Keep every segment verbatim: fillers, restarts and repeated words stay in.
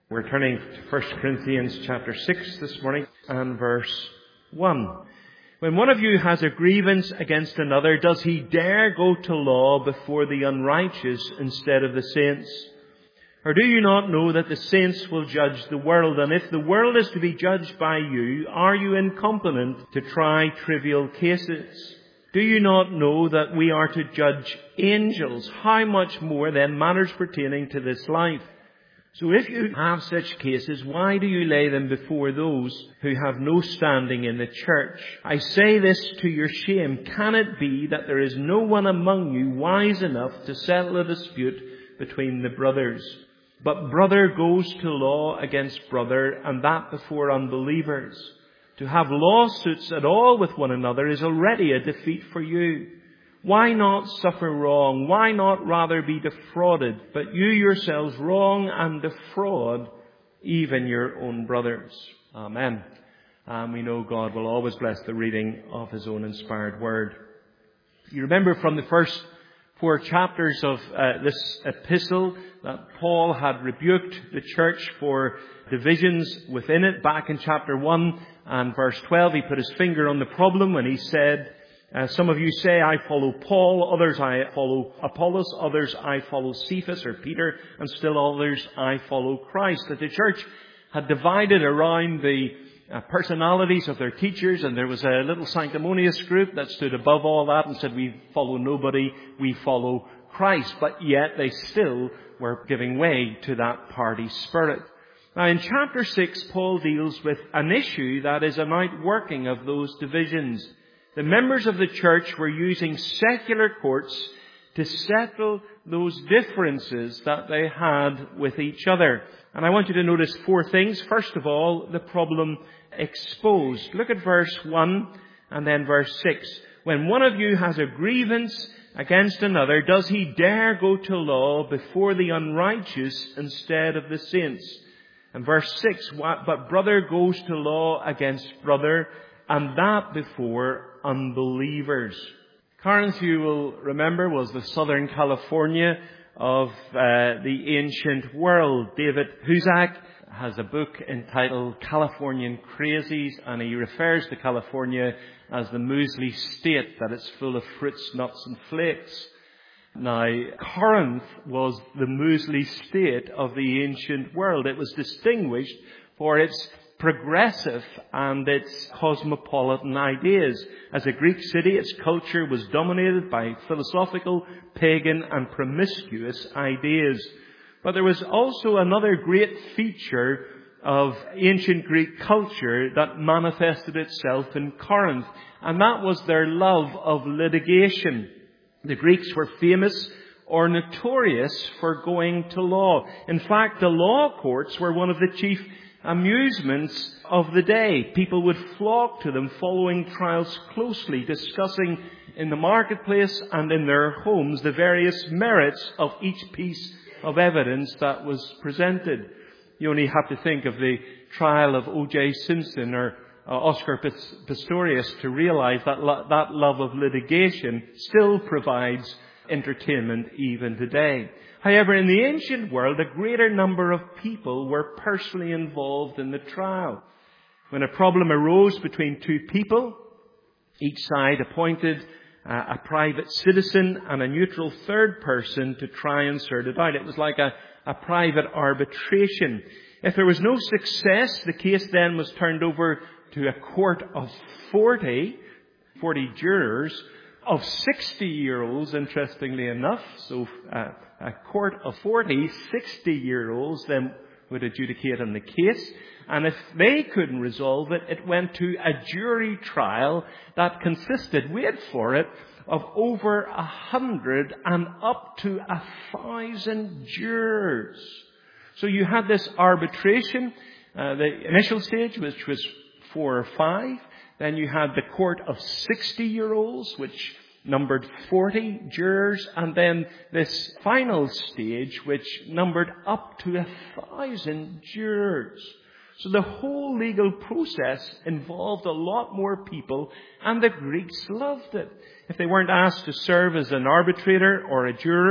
We're turning to First Corinthians chapter six this morning and verse one. When one of you has a grievance against another, does he dare go to law before the unrighteous instead of the saints? Or do you not know that the saints will judge the world? And if the world is to be judged by you, are you incompetent to try trivial cases? Do you not know that we are to judge angels? How much more then matters pertaining to this life? So if you have such cases, why do you lay them before those who have no standing in the church? I say this to your shame. Can it be that there is no one among you wise enough to settle a dispute between the brothers? But brother goes to law against brother, and that before unbelievers. To have lawsuits at all with one another is already a defeat for you. Why not suffer wrong? Why not rather be defrauded? But you yourselves wrong and defraud even your own brothers. Amen. And we know God will always bless the reading of His own inspired word. You remember from the first four chapters of uh, this epistle that Paul had rebuked the church for divisions within it. Back in chapter one and verse twelve, he put his finger on the problem when he said, Uh, some of you say, I follow Paul, others I follow Apollos, others I follow Cephas or Peter, and still others I follow Christ. That the church had divided around the uh, personalities of their teachers, and there was a little sanctimonious group that stood above all that and said, we follow nobody, we follow Christ. But yet they still were giving way to that party spirit. Now in chapter six, Paul deals with an issue that is an outworking of those divisions. The members of the church were using secular courts to settle those differences that they had with each other. And I want you to notice four things. First of all, the problem exposed. Look at verse one and then verse six. When one of you has a grievance against another, does he dare go to law before the unrighteous instead of the saints? And verse six, but brother goes to law against brother, and that before unbelievers. Corinth, you will remember, was the southern California of uh, the ancient world. David Huzak has a book entitled Californian Crazies, and he refers to California as the muesli state, that it's full of fruits, nuts and flakes. Now, Corinth was the muesli state of the ancient world. It was distinguished for its progressive and its cosmopolitan ideas. As a Greek city, its culture was dominated by philosophical, pagan and promiscuous ideas. But there was also another great feature of ancient Greek culture that manifested itself in Corinth, and that was their love of litigation. The Greeks were famous or notorious for going to law. In fact, the law courts were one of the chief amusements of the day. People would flock to them, following trials closely, discussing in the marketplace and in their homes the various merits of each piece of evidence that was presented. You only have to think of the trial of O J Simpson or uh, Oscar Pistorius to realize that lo- that love of litigation still provides entertainment even today. However, in the ancient world, a greater number of people were personally involved in the trial. When a problem arose between two people, each side appointed uh, a private citizen and a neutral third person to try and sort it out. It was like a, a private arbitration. If there was no success, the case then was turned over to a court of forty, forty jurors, of sixty-year-olds, interestingly enough. So uh, a court of forty, sixty-year-olds then would adjudicate on the case. And if they couldn't resolve it, it went to a jury trial that consisted, wait for it, of over a hundred and up to a thousand jurors. So you had this arbitration, uh, the initial stage, which was four or five. Then you had the court of sixty-year-olds, which numbered forty jurors. And then this final stage, which numbered up to a thousand jurors. So the whole legal process involved a lot more people, and the Greeks loved it. If they weren't asked to serve as an arbitrator or a juror,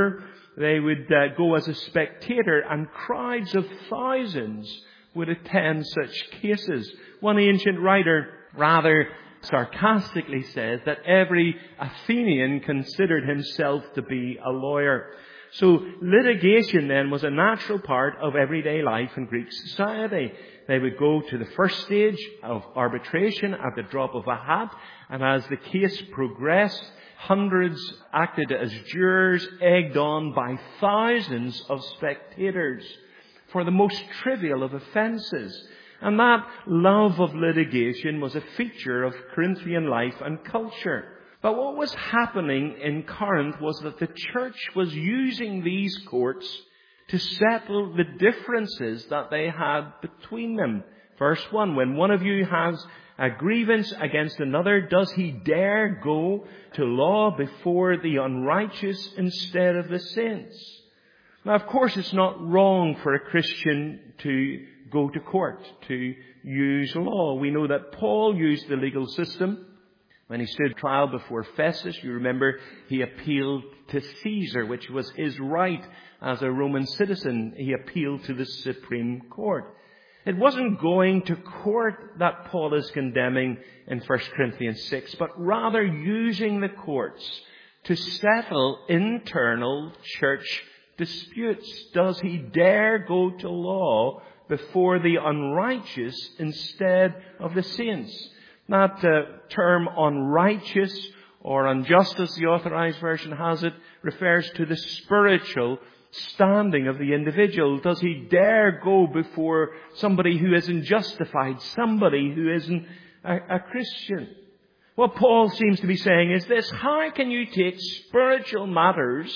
they would uh, go as a spectator, and crowds of thousands would attend such cases. One ancient writer rather sarcastically says that every Athenian considered himself to be a lawyer. So litigation then was a natural part of everyday life in Greek society. They would go to the first stage of arbitration at the drop of a hat, and as the case progressed, hundreds acted as jurors, egged on by thousands of spectators for the most trivial of offences. And that love of litigation was a feature of Corinthian life and culture. But what was happening in Corinth was that the church was using these courts to settle the differences that they had between them. Verse one, when one of you has a grievance against another, does he dare go to law before the unrighteous instead of the saints? Now, of course, it's not wrong for a Christian to go to court, to use law. We know that Paul used the legal system. When he stood trial before Festus, you remember, he appealed to Caesar, which was his right as a Roman citizen. He appealed to the Supreme Court. It wasn't going to court that Paul is condemning in First Corinthians six, but rather using the courts to settle internal church disputes. Does he dare go to law before the unrighteous instead of the saints? That uh, term unrighteous or unjust, as the Authorized Version has it, refers to the spiritual standing of the individual. Does he dare go before somebody who isn't justified, somebody who isn't a, a Christian? What Paul seems to be saying is this: how can you take spiritual matters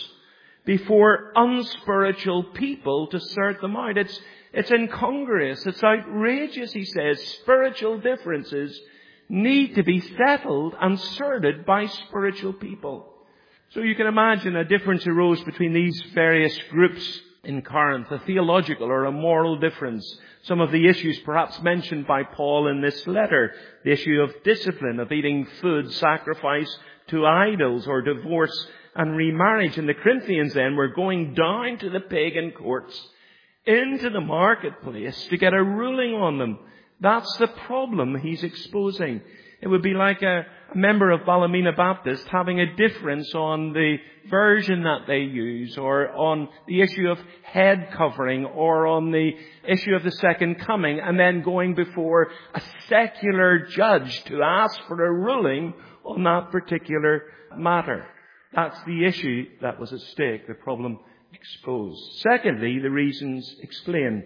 before unspiritual people to sort them out? It's, it's incongruous. It's outrageous, he says. Spiritual differences need to be settled and sorted by spiritual people. So you can imagine a difference arose between these various groups in Corinth, a theological or a moral difference. Some of the issues perhaps mentioned by Paul in this letter, the issue of discipline, of eating food sacrificed to idols, or divorce and remarriage. And the Corinthians then were going down to the pagan courts, into the marketplace, to get a ruling on them. That's the problem he's exposing. It would be like a, a member of Ballymena Baptist having a difference on the version that they use, or on the issue of head covering, or on the issue of the second coming, and then going before a secular judge to ask for a ruling on that particular matter. That's the issue that was at stake, the problem exposed. Secondly, the reasons explained.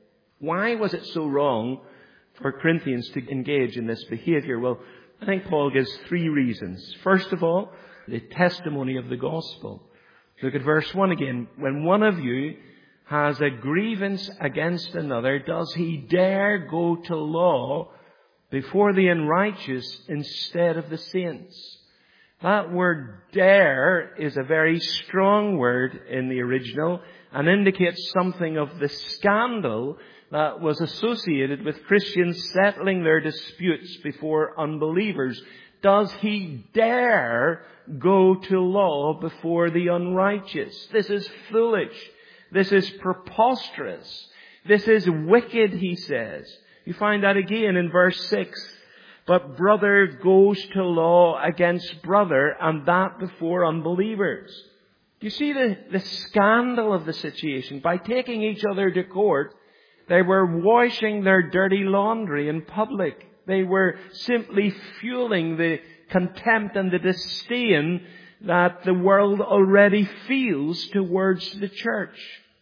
Why was it so wrong for Corinthians to engage in this behavior? Well, I think Paul gives three reasons. First of all, the testimony of the gospel. Look at verse one again. When one of you has a grievance against another, does he dare go to law before the unrighteous instead of the saints? That word dare is a very strong word in the original and indicates something of the scandal that was associated with Christians settling their disputes before unbelievers. Does he dare go to law before the unrighteous? This is foolish. This is preposterous. This is wicked, he says. You find that again in verse six. But brother goes to law against brother, and that before unbelievers. You see the, the scandal of the situation. By taking each other to court, they were washing their dirty laundry in public. They were simply fueling the contempt and the disdain that the world already feels towards the church.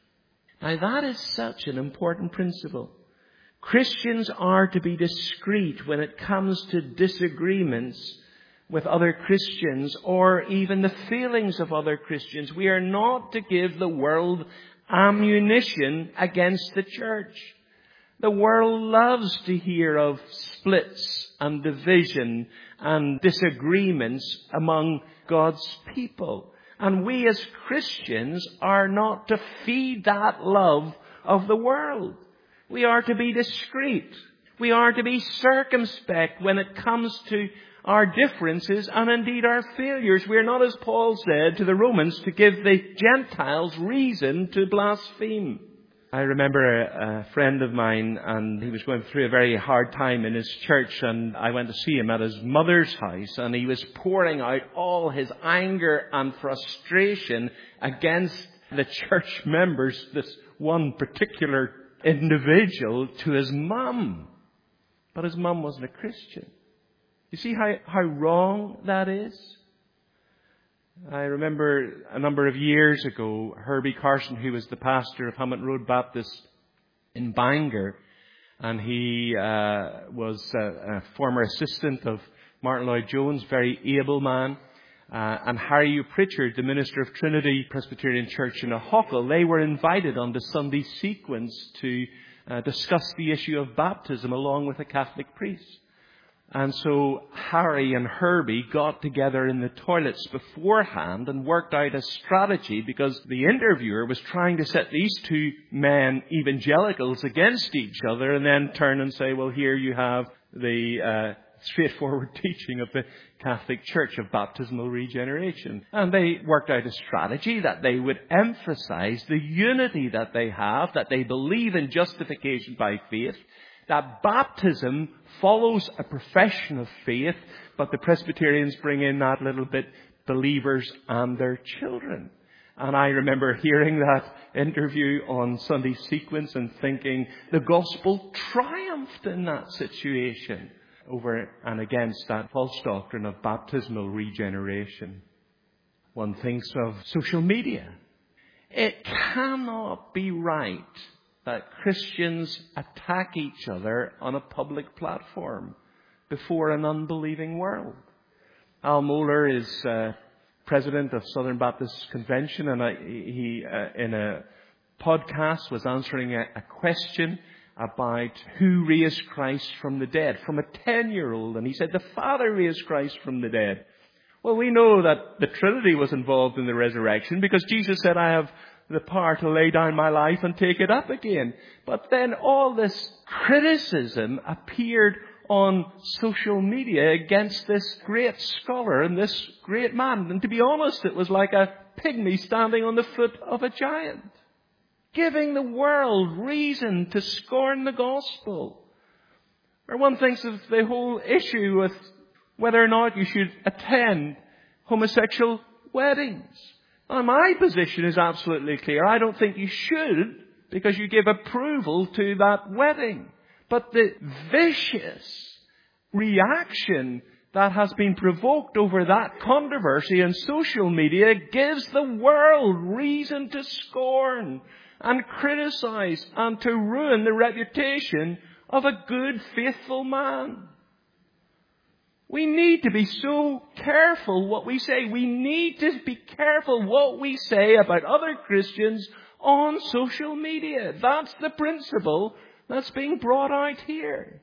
Now that is such an important principle. Christians are to be discreet when it comes to disagreements with other Christians, or even the feelings of other Christians. We are not to give the world ammunition against the church. The world loves to hear of splits and division and disagreements among God's people. And we as Christians are not to feed that love of the world. We are to be discreet. We are to be circumspect when it comes to our differences and indeed our failures. We are not, as Paul said to the Romans, to give the Gentiles reason to blaspheme. I remember a, a friend of mine, and he was going through a very hard time in his church, and I went to see him at his mother's house, and he was pouring out all his anger and frustration against the church members, this one particular individual, to his mum. But his mum wasn't a Christian. You see how, how wrong that is? I remember a number of years ago, Herbie Carson, who was the pastor of Hammond Road Baptist in Bangor, and he uh, was a, a former assistant of Martin Lloyd-Jones, very able man, uh, and Harry U. Pritchard, the minister of Trinity Presbyterian Church in Ahuckle. They were invited on the Sunday sequence to uh, discuss the issue of baptism along with a Catholic priest. And so Harry and Herbie got together in the toilets beforehand and worked out a strategy, because the interviewer was trying to set these two men, evangelicals, against each other and then turn and say, well, here you have the uh, straightforward teaching of the Catholic Church of baptismal regeneration. And they worked out a strategy that they would emphasize the unity that they have, that they believe in justification by faith, that baptism follows a profession of faith, but the Presbyterians bring in that little bit, believers and their children. And I remember hearing that interview on Sunday sequence and thinking the gospel triumphed in that situation over and against that false doctrine of baptismal regeneration. One thinks of social media. It cannot be right that Christians attack each other on a public platform before an unbelieving world. Al Mohler is uh, president of Southern Baptist Convention, and I, he, uh, in a podcast, was answering a, a question about who raised Christ from the dead, from a ten-year-old, and he said, the Father raised Christ from the dead. Well, we know that the Trinity was involved in the resurrection, because Jesus said, I have the power to lay down my life and take it up again. But then all this criticism appeared on social media against this great scholar and this great man. And to be honest, it was like a pygmy standing on the foot of a giant, giving the world reason to scorn the gospel. Or one thinks of the whole issue with whether or not you should attend homosexual weddings. Now, my position is absolutely clear. I don't think you should, because you give approval to that wedding. But the vicious reaction that has been provoked over that controversy in social media gives the world reason to scorn and criticize and to ruin the reputation of a good, faithful man. We need to be so careful what we say. We need to be careful what we say about other Christians on social media. That's the principle that's being brought out here.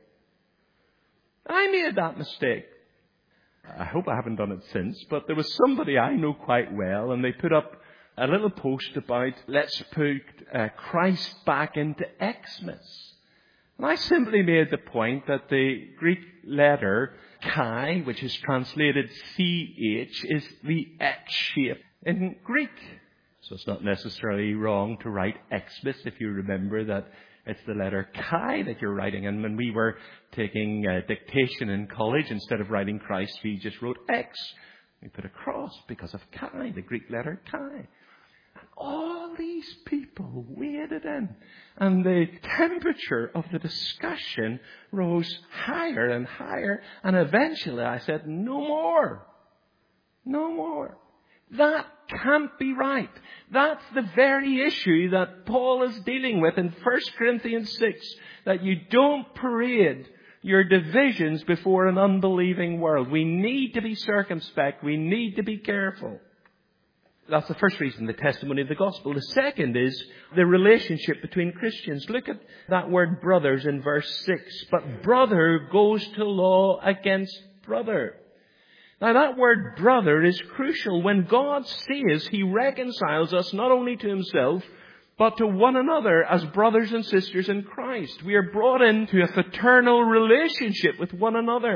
I made that mistake. I hope I haven't done it since, but there was somebody I know quite well, and they put up a little post about, let's put uh, Christ back into Xmas. And I simply made the point that the Greek letter chi, which is translated C H, is the X shape in Greek. So it's not necessarily wrong to write Xmas if you remember that it's the letter chi that you're writing. And when we were taking uh, dictation in college, instead of writing Christ, we just wrote X. We put a cross because of chi, the Greek letter chi. And all these people waded in, and the temperature of the discussion rose higher and higher, and eventually I said, no more. No more. That can't be right. That's the very issue that Paul is dealing with in First Corinthians six, that you don't parade your divisions before an unbelieving world. We need to be circumspect. We need to be careful. That's the first reason, the testimony of the gospel. The second is the relationship between Christians. Look at that word brothers in verse six. But brother goes to law against brother. Now that word brother is crucial. When God says He reconciles us not only to Himself, but to one another as brothers and sisters in Christ. We are brought into a fraternal relationship with one another.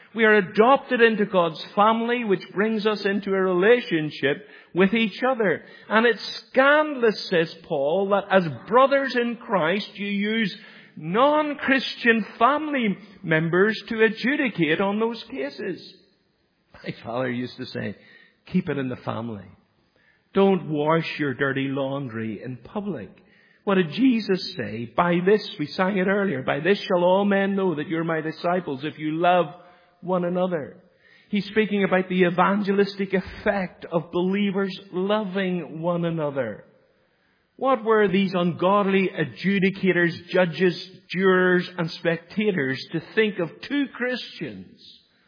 We are adopted into God's family, which brings us into a relationship with each other. And it's scandalous, says Paul, that as brothers in Christ, you use non-Christian family members to adjudicate on those cases. My father used to say, keep it in the family. Don't wash your dirty laundry in public. What did Jesus say? By this, we sang it earlier, by this shall all men know that you're my disciples if you love one another. He's speaking about the evangelistic effect of believers loving one another. What were these ungodly adjudicators, judges, jurors, and spectators to think of two Christians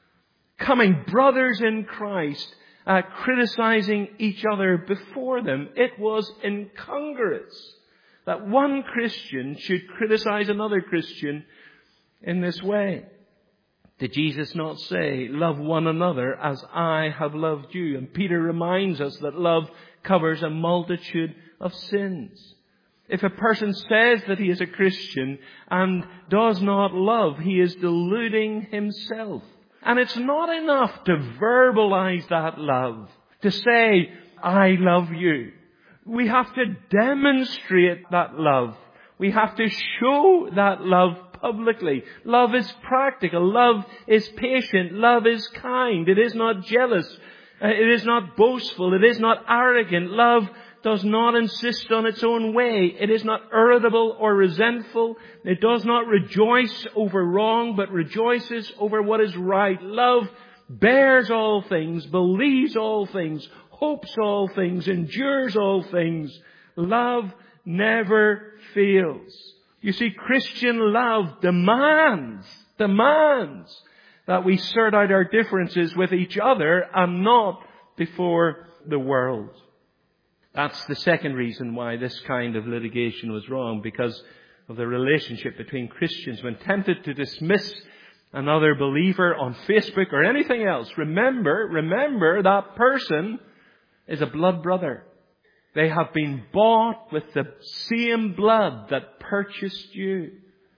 coming brothers in Christ, uh, criticizing each other before them? It was incongruous that one Christian should criticize another Christian in this way. Did Jesus not say, love one another as I have loved you? And Peter reminds us that love covers a multitude of sins. If a person says that he is a Christian and does not love, he is deluding himself. And it's not enough to verbalize that love, to say, I love you. We have to demonstrate that love. We have to show that love publicly. Love is practical. Love is patient. Love is kind. It is not jealous. It is not boastful. It is not arrogant. Love does not insist on its own way. It is not irritable or resentful. It does not rejoice over wrong, but rejoices over what is right. Love bears all things, believes all things, hopes all things, endures all things. Love never fails. You see, Christian love demands, demands that we sort out our differences with each other and not before the world. That's the second reason why this kind of litigation was wrong, because of the relationship between Christians. When tempted to dismiss another believer on Facebook or anything else, remember, remember that person is a blood brother. They have been bought with the same blood that purchased you.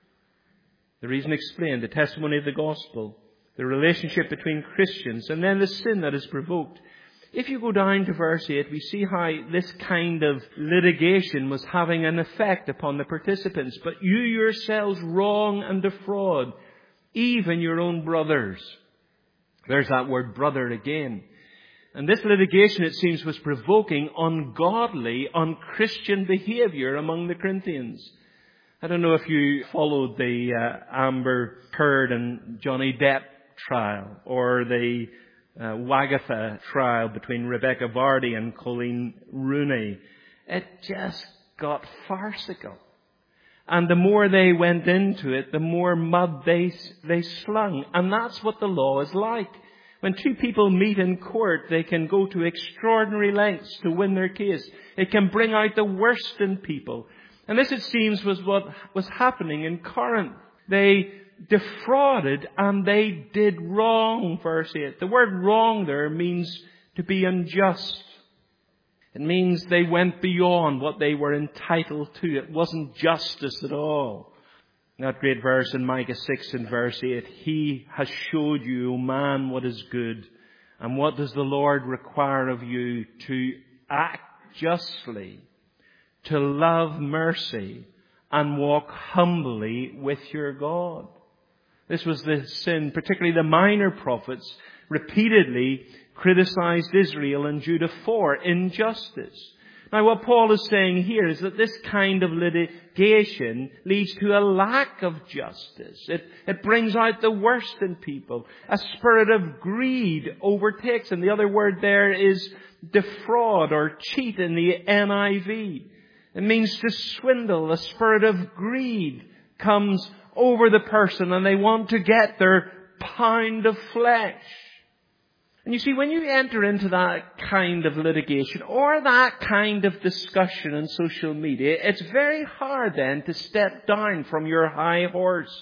The reason explained, the testimony of the gospel, the relationship between Christians, and then the sin that is provoked. If you go down to verse eight, we see how this kind of litigation was having an effect upon the participants. But you yourselves wrong and defraud, even your own brothers. There's that word brother again. And this litigation, it seems, was provoking ungodly, unchristian behavior among the Corinthians. I don't know if you followed the uh, Amber Heard and Johnny Depp trial, or the uh, Wagatha trial between Rebecca Vardy and Colleen Rooney. It just got farcical. And the more they went into it, the more mud they, they slung. And that's what the law is like. When two people meet in court, they can go to extraordinary lengths to win their case. It can bring out the worst in people. And this, it seems, was what was happening in Corinth. They defrauded and they did wrong, verse eight. The word wrong there means to be unjust. It means they went beyond what they were entitled to. It wasn't justice at all. That great verse in Micah six and verse eight. He has showed you, O man, what is good. And what does the Lord require of you? To act justly, to love mercy, and walk humbly with your God. This was the sin, particularly the minor prophets repeatedly criticized Israel and Judah for injustice. Now, what Paul is saying here is that this kind of litigation leads to a lack of justice. It, it brings out the worst in people. A spirit of greed overtakes. And the other word there is defraud or cheat in the N I V. It means to swindle. A spirit of greed comes over the person and they want to get their pound of flesh. And you see, when you enter into that kind of litigation or that kind of discussion on social media, it's very hard then to step down from your high horse.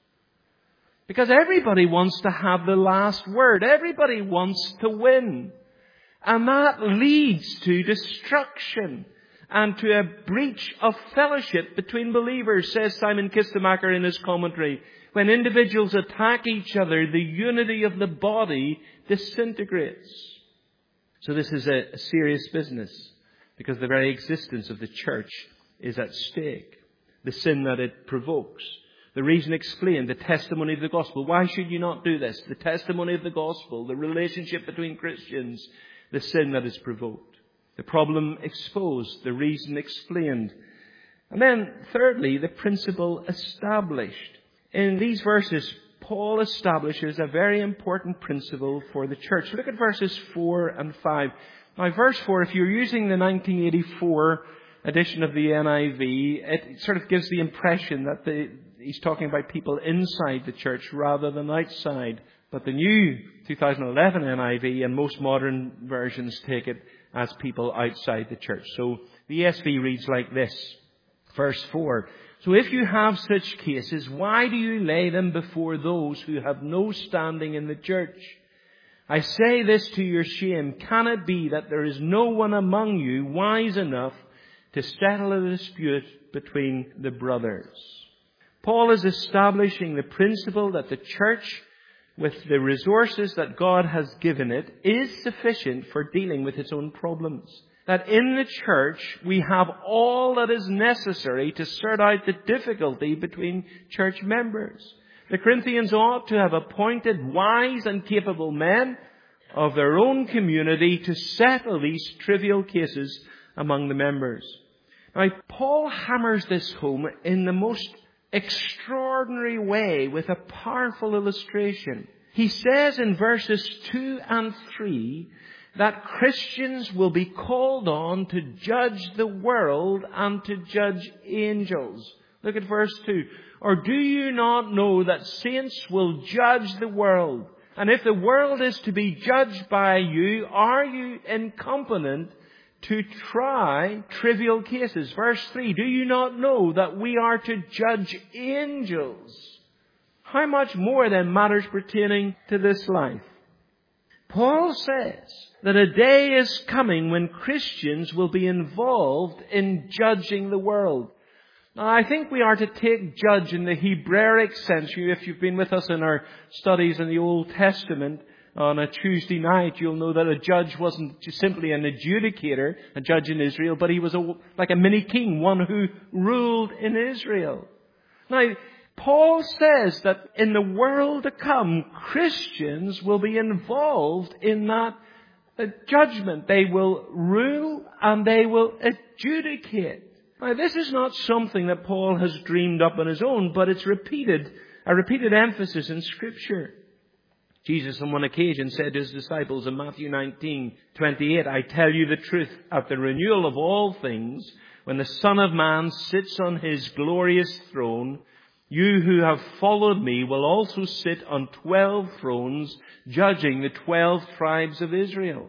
Because everybody wants to have the last word. Everybody wants to win. And that leads to destruction. and to a breach of fellowship between believers, says Simon Kistemaker in his commentary. When individuals attack each other, the unity of the body disintegrates. So this is a, a serious business, because the very existence of the church is at stake. The sin that it provokes. The reason explained, the testimony of the gospel. Why should you not do this? The testimony of the gospel, the relationship between Christians, the sin that is provoked. The problem exposed, the reason explained. And then, thirdly, the principle established. In these verses, Paul establishes a very important principle for the church. Look at verses four and five. Now, verse four, if you're using the nineteen eighty-four edition of the N I V, it sort of gives the impression that the, he's talking about people inside the church rather than outside. But the new two thousand eleven N I V and most modern versions take it as people outside the church. So the E S V reads like this, verse four. So if you have such cases, why do you lay them before those who have no standing in the church? I say this to your shame. Can it be that there is no one among you wise enough to settle a dispute between the brothers? Paul is establishing the principle that the church, with the resources that God has given it, is sufficient for dealing with its own problems. That in the church we have all that is necessary to sort out the difficulty between church members. The Corinthians ought to have appointed wise and capable men of their own community to settle these trivial cases among the members. Now, Paul hammers this home in the most extraordinary way with a powerful illustration. He says in verses two and three that Christians will be called on to judge the world and to judge angels. Look at verse two. Or do you not know that saints will judge the world? And if the world is to be judged by you, are you incompetent to try trivial cases? Verse three, do you not know that we are to judge angels? How much more than matters pertaining to this life? Paul says that a day is coming when Christians will be involved in judging the world. Now, I think we are to take judge in the Hebraic sense. If you've been with us in our studies in the Old Testament on a Tuesday night, you'll know that a judge wasn't just simply an adjudicator, a judge in Israel, but he was a, like a mini king, one who ruled in Israel. Now, Paul says that in the world to come, Christians will be involved in that judgment. They will rule and they will adjudicate. Now, this is not something that Paul has dreamed up on his own, but it's repeated, a repeated emphasis in Scripture. Jesus on one occasion said to his disciples in Matthew nineteen twenty-eight, I tell you the truth, at the renewal of all things, when the Son of Man sits on his glorious throne, you who have followed me will also sit on twelve thrones, judging the twelve tribes of Israel.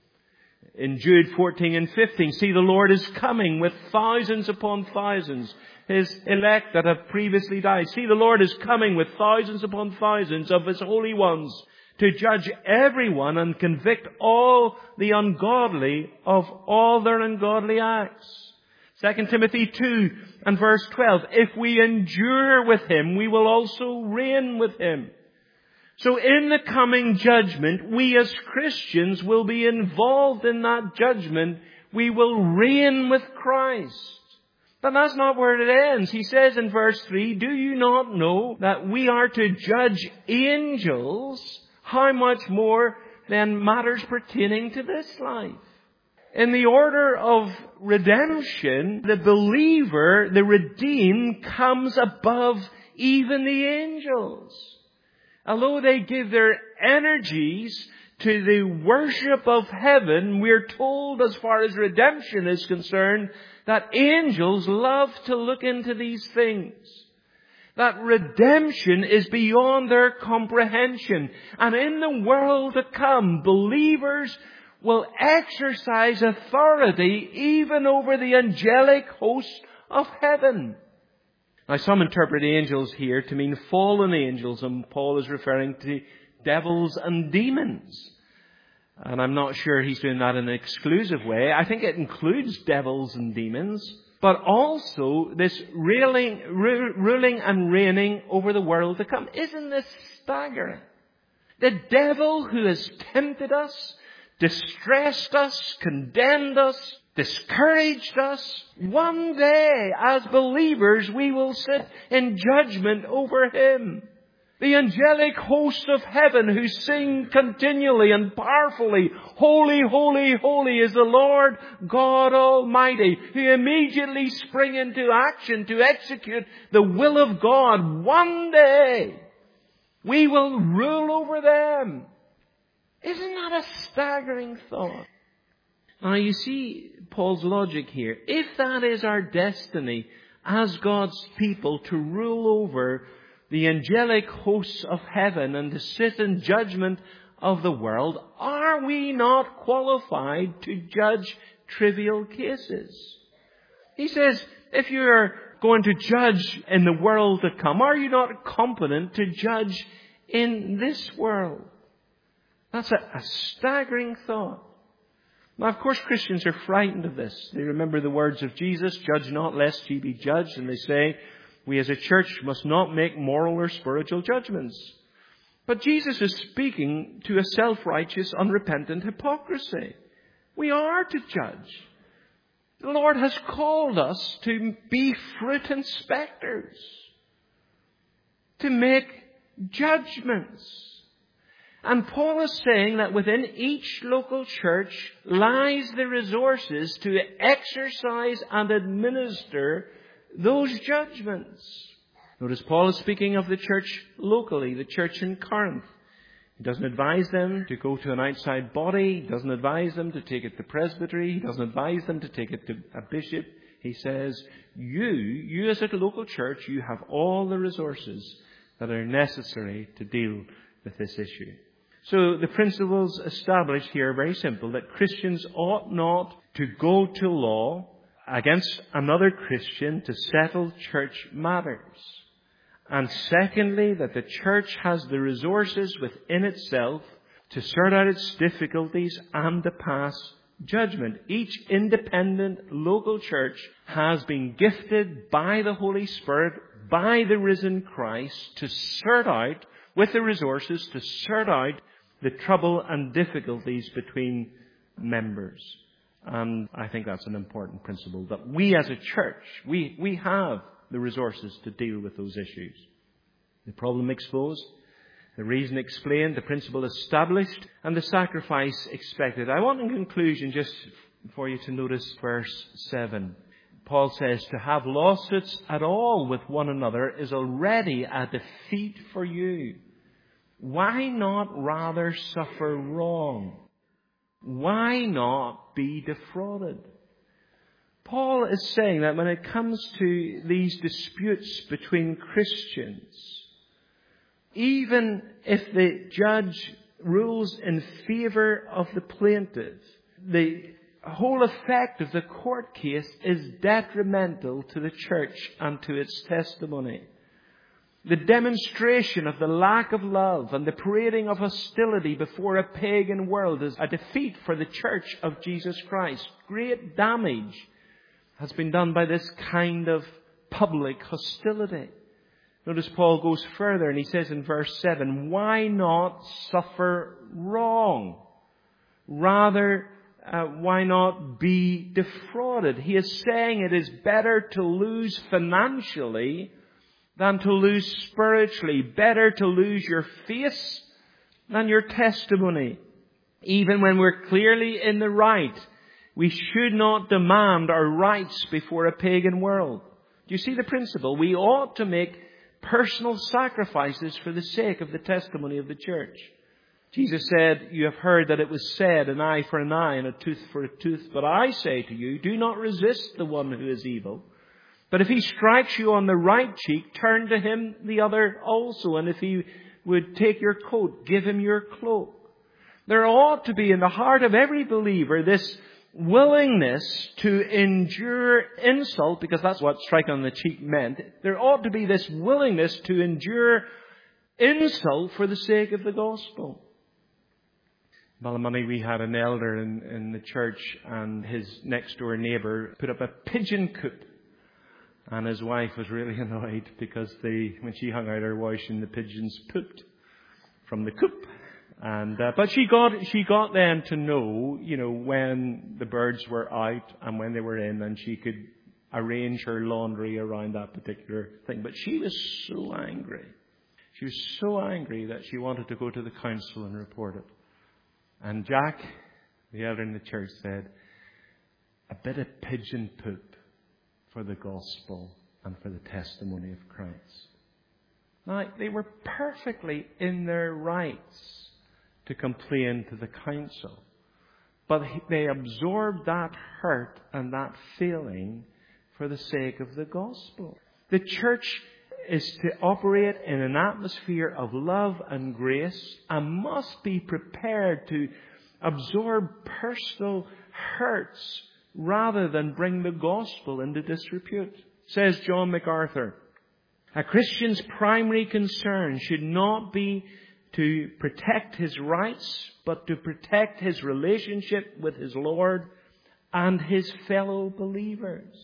In Jude fourteen and fifteen, see, the Lord is coming with thousands upon thousands, his elect that have previously died. See, the Lord is coming with thousands upon thousands of his holy ones to judge everyone and convict all the ungodly of all their ungodly acts. Second Timothy two and verse twelve, if we endure with him, we will also reign with him. So in the coming judgment, we as Christians will be involved in that judgment. We will reign with Christ. But that's not where it ends. He says in verse three, do you not know that we are to judge angels? How much more than matters pertaining to this life? In the order of redemption, the believer, the redeemed, comes above even the angels. Although they give their energies to the worship of heaven, we're told as far as redemption is concerned that angels love to look into these things. That redemption is beyond their comprehension. And in the world to come, believers will exercise authority even over the angelic host of heaven. Now, some interpret angels here to mean fallen angels, and Paul is referring to devils and demons. And I'm not sure he's doing that in an exclusive way. I think it includes devils and demons, but also this ruling, ruling and reigning over the world to come. Isn't this staggering? The devil who has tempted us, distressed us, condemned us, discouraged us, one day as believers we will sit in judgment over him. The angelic hosts of heaven who sing continually and powerfully, "Holy, holy, holy is the Lord God Almighty," who immediately spring into action to execute the will of God. One day we will rule over them. Isn't that a staggering thought? Now you see Paul's logic here. If that is our destiny as God's people, to rule over the angelic hosts of heaven and to sit in judgment of the world, are we not qualified to judge trivial cases? He says, if you're going to judge in the world to come, are you not competent to judge in this world? That's a, a staggering thought. Now, of course, Christians are frightened of this. They remember the words of Jesus, "Judge not, lest ye be judged." And they say, we as a church must not make moral or spiritual judgments. But Jesus is speaking to a self-righteous, unrepentant hypocrisy. We are to judge. The Lord has called us to be fruit inspectors, to make judgments. And Paul is saying that within each local church lies the resources to exercise and administer those judgments. Notice Paul is speaking of the church locally, the church in Corinth. He doesn't advise them to go to an outside body. He doesn't advise them to take it to presbytery. He doesn't advise them to take it to a bishop. He says, you, you as a local church, you have all the resources that are necessary to deal with this issue. So the principles established here are very simple, that Christians ought not to go to law against another Christian to settle church matters. And secondly, that the church has the resources within itself to sort out its difficulties and to pass judgment. Each independent local church has been gifted by the Holy Spirit, by the risen Christ, to sort out, with the resources, to sort out the trouble and difficulties between members. And I think that's an important principle, that we as a church, we, we have the resources to deal with those issues. The problem exposed, the reason explained, the principle established, and the sacrifice expected. I want in conclusion just for you to notice verse seven. Paul says, to have lawsuits at all with one another is already a defeat for you. Why not rather suffer wrong? Why not be defrauded? Paul is saying that when it comes to these disputes between Christians, even if the judge rules in favor of the plaintiff, the whole effect of the court case is detrimental to the church and to its testimony. The demonstration of the lack of love and the parading of hostility before a pagan world is a defeat for the church of Jesus Christ. Great damage has been done by this kind of public hostility. Notice Paul goes further and he says in verse seven, why not suffer wrong? Rather, uh, why not be defrauded? He is saying it is better to lose financially than to lose spiritually. Better to lose your face than your testimony. Even when we're clearly in the right, we should not demand our rights before a pagan world. Do you see the principle? We ought to make personal sacrifices for the sake of the testimony of the church. Jesus said, you have heard that it was said, an eye for an eye and a tooth for a tooth. But I say to you, do not resist the one who is evil. But if he strikes you on the right cheek, turn to him the other also. And if he would take your coat, give him your cloak. There ought to be in the heart of every believer this willingness to endure insult, because that's what striking on the cheek meant. There ought to be this willingness to endure insult for the sake of the gospel. Ballymoney, we had an elder in, in the church, and his next door neighbour put up a pigeon coop. And his wife was really annoyed because they, when she hung out her washing, the pigeons pooped from the coop. And uh, but she got she got them to know, you know, when the birds were out and when they were in, and she could arrange her laundry around that particular thing. But she was so angry. She was so angry that she wanted to go to the council and report it. And Jack, the elder in the church, said, "A bit of pigeon poop for the gospel and for the testimony of Christ." Now, they were perfectly in their rights to complain to the council. But they absorbed that hurt and that feeling for the sake of the gospel. The church is to operate in an atmosphere of love and grace and must be prepared to absorb personal hurts rather than bring the gospel into disrepute. Says John MacArthur, "A Christian's primary concern should not be to protect his rights, but to protect his relationship with his Lord and his fellow believers."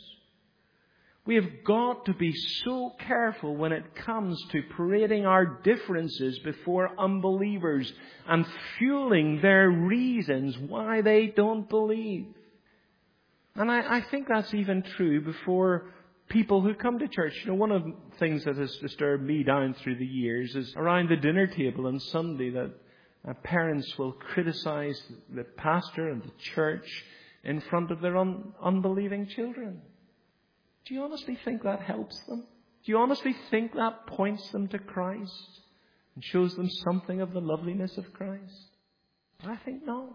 We have got to be so careful when it comes to parading our differences before unbelievers and fueling their reasons why they don't believe. And I, I think that's even true before people who come to church. You know, one of the things that has disturbed me down through the years is around the dinner table on Sunday that uh, parents will criticize the pastor and the church in front of their un- unbelieving children. Do you honestly think that helps them? Do you honestly think that points them to Christ and shows them something of the loveliness of Christ? I think not.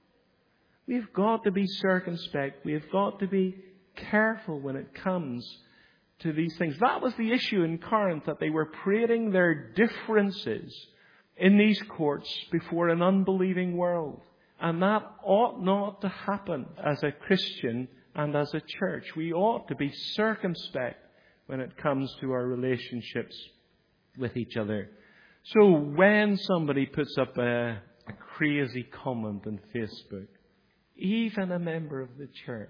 We've got to be circumspect. We've got to be careful when it comes to these things. That was the issue in Corinth, that they were parading their differences in these courts before an unbelieving world. And that ought not to happen as a Christian and as a church. We ought to be circumspect when it comes to our relationships with each other. So when somebody puts up a, a crazy comment on Facebook, even a member of the church,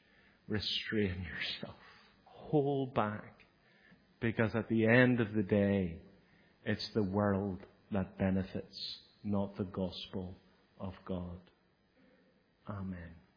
restrain yourself. Hold back. Because at the end of the day, it's the world that benefits, not the gospel of God. Amen.